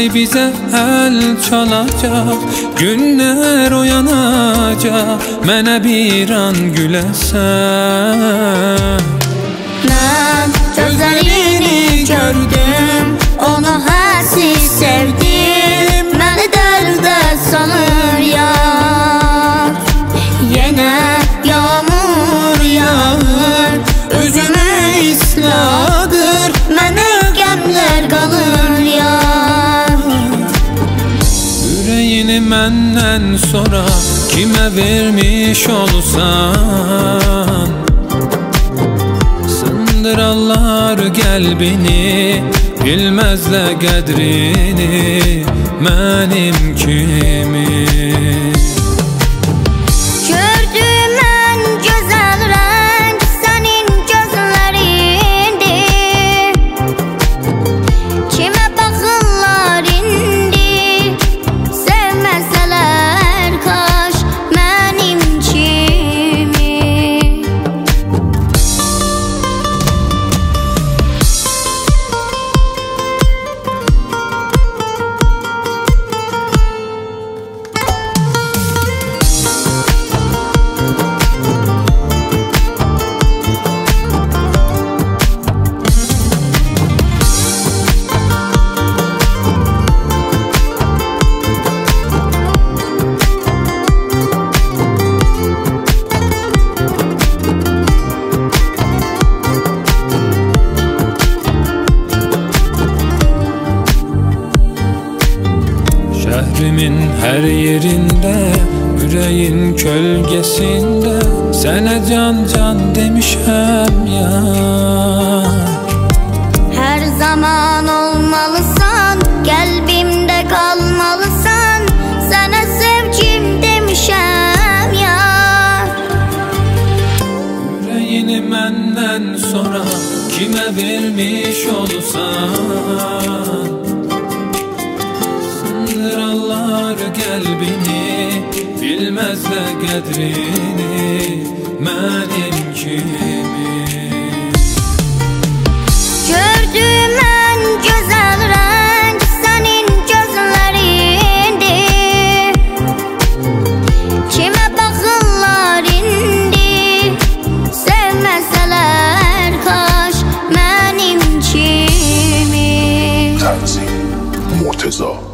bize el çalacak, günler oyanacak, mənə bir an güləsən. Mən gözəlini gördüm, onu həsiz sevdim, məni dərdə salır yar. Yenə yağmur yağır, özümü isladır, mənə qəmlər qalır yar. Ürəyini məndən sonra kimə vermiş olsan, sındırarlar qəlbini, bilməzlər qədrini mənim kimi. Gördüm mən gözəl rəng sənin gözlərindir, kimə baxırlar indi, sevməsələr kaş mənim kimi. Şəhrimin hər yerində, ürəyin kölgəsində, sənə can demişəm yar. Hər zaman olmalısan, qəlbimdə qalmalısan, sənə sevgim demişəm yar. Ürəyini məndən sonra kimə vermiş olsan, sındırarlar qəlbini, bilməzlər qədrini mənim kimi. Gördüm mən gözəl rəng sənin gözlərindir, kimə baxırlar indi, sevməsələr kaş mənim kimi. Tanzi Murtaza.